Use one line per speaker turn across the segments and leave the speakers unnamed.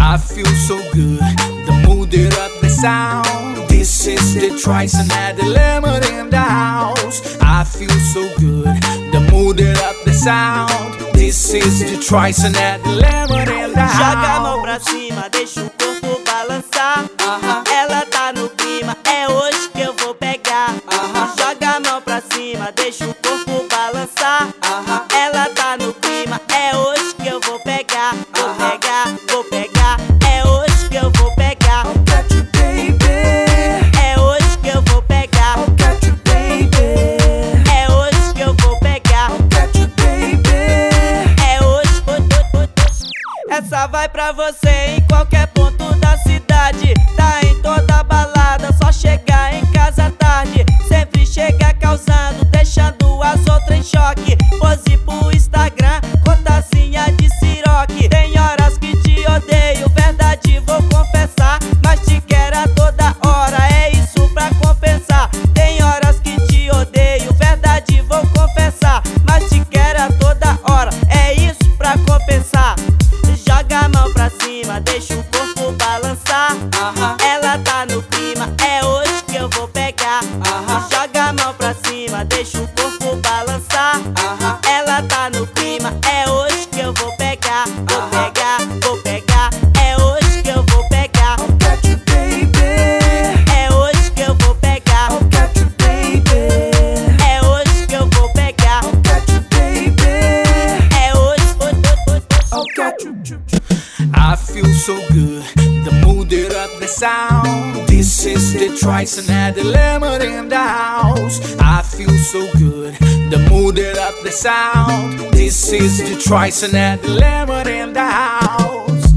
I feel so good, the mood it up the sound. This is the Trice and the Lemon in the house. I feel so good, the mood it up the sound. This is the Trice and the Lemon in the house.
Joga a mão pra cima, deixa o corpo balançar. Ela tá no clima, é hoje que eu vou pegar. Joga a mão pra cima, deixa o corpo balançar. Ela tá no clima, é hoje que eu vou pegar. Vou pegar, vou pegar, é hoje que eu vou pegar.
Got you, baby.
É hoje que eu vou pegar.
Got you, baby.
É hoje que eu vou pegar.
Got you, baby.
É hoje. Essa vai pra você em qualquer ponto da cidade. Tá em toda balada, só chegar em casa tarde. Sempre chega causando, deixando as outras em choque. Pose pro Instagram, com tacinha de siroque. Tem horas que te odeio, verdade vou confessar, mas te quero a toda hora, é isso pra compensar. Tem horas que te odeio, verdade vou confessar, mas te quero a toda hora, é isso pra compensar. Joga a mão pra cima, deixa o corpo balançar. Ela tá no clima, é hoje que eu vou pegar. Joga a mão pra cima, deixa o corpo balançar. Ela tá no clima, é hoje que eu vou pegar. Vou pegar, vou pegar, é hoje que eu vou pegar.
Got you, baby.
É hoje que eu vou pegar.
Got you, baby.
É hoje que eu vou pegar.
Got you, baby.
É hoje.
Oh, got you. I feel so good, the mood it up the sound. This is the Trice and the Lemon in the house. I feel so good, the mood it up the sound. This is the Trice and the Lemon in the house.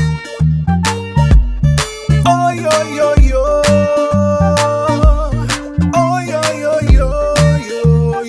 Oh yo yo yo. Oh yo yo yo yo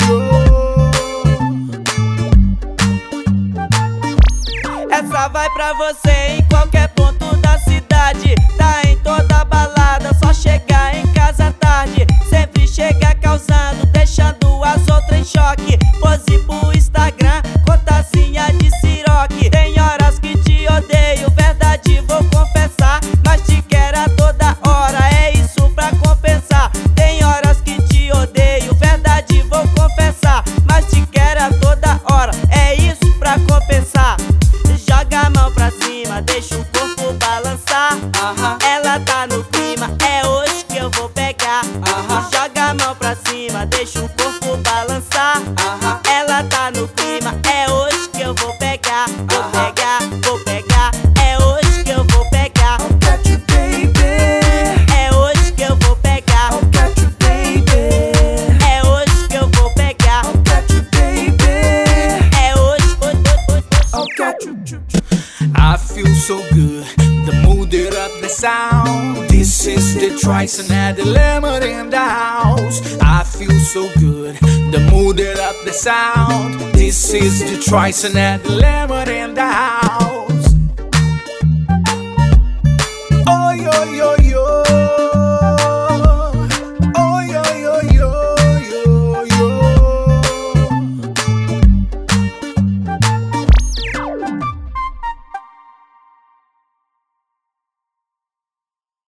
yo.
Essa vai pra você em qualquer ponto da cidade. Tá em toda balada, só chegar em casa tarde. Sempre chega causando, deixando as outras em choque. Pose pro Instagram, com tacinha de siroque. Tem horas que te odeio, verdade vou confessar, mas te quero a toda hora, é isso pra compensar. Tem horas que te odeio, verdade vou confessar, mas te quero a toda hora, é isso pra compensar. Joga a mão pra cima, deixa o corpo balançar. Ela tá no clima, é hoje que eu vou pegar. Joga a mão pra cima, deixa o corpo balançar. Ela tá no clima, é hoje que eu vou pegar. Vou pegar, vou pegar, é hoje que eu vou pegar.
Got you, baby.
É hoje que eu vou pegar.
Got you, baby.
É hoje que eu vou pegar.
Got you, baby.
É hoje.
Oh, got you. I feel so good, the mood it up the sound. This is the Trice and the Lemon in the house. I feel so good, the mood it up the sound. This is the Trice and the Lemon in the house.